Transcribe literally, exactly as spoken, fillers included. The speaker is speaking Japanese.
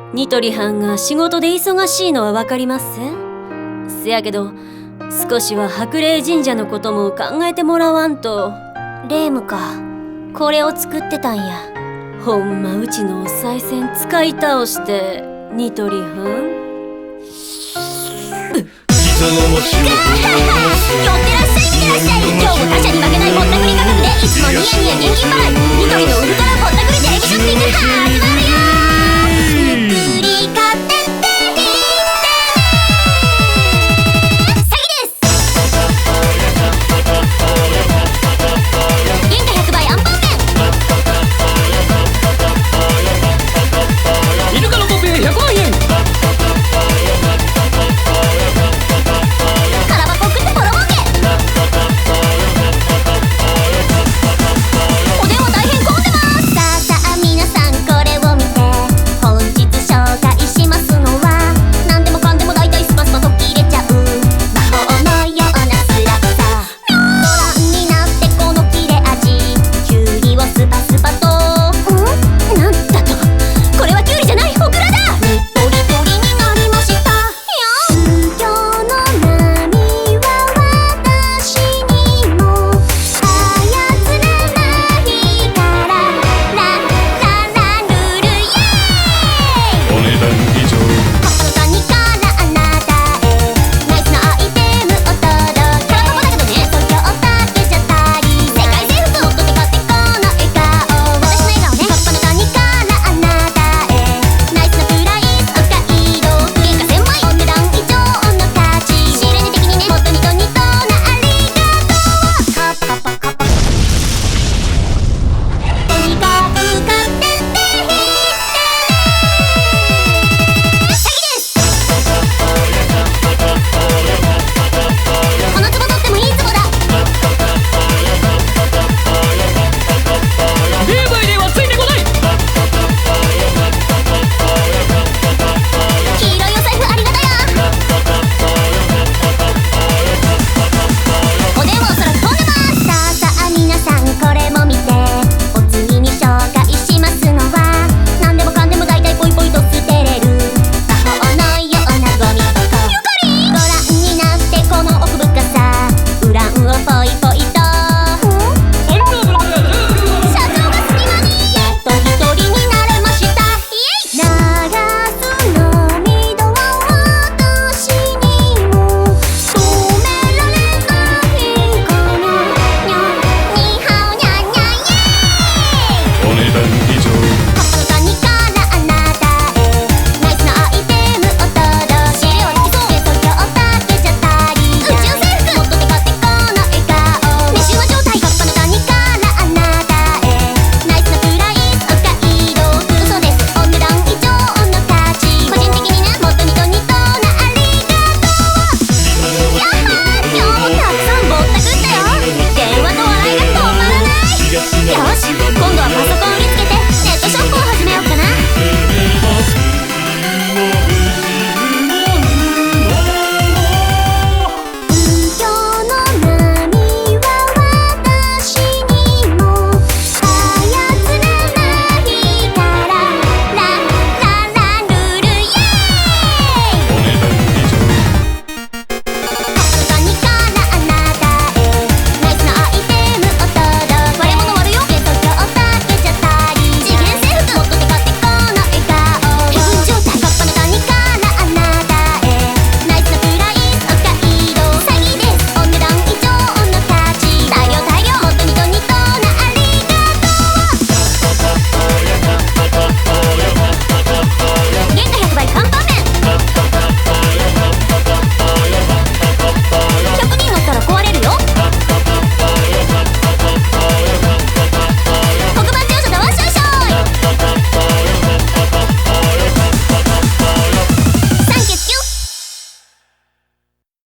ニトリ班が仕事で忙しいのは分かりますせ。せやけど少しは白麗神社のことも考えてもらわんと。 レームか、これを作ってたんや。 ほんまうちのお賽銭使い倒してニトリ班寄ってらっしゃい見てらっしゃい。今日も他社に負けないぼったくり価格でいつもニヤニヤ現金払い。ニトリのウルトラぼったくり定期ショッピング始まるよ。